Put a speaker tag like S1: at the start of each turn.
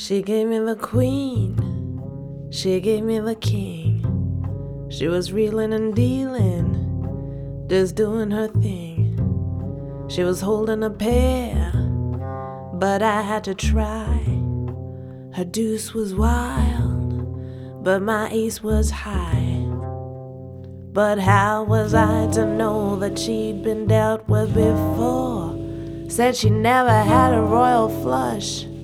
S1: She gave me the queen, she gave me the king. She was reeling and dealing, just doing her thing. She was holding a pair, but I had to try. Her deuce was wild, but my ace was high. But how was I to know that she'd been dealt with before? Said she never had a royal flush,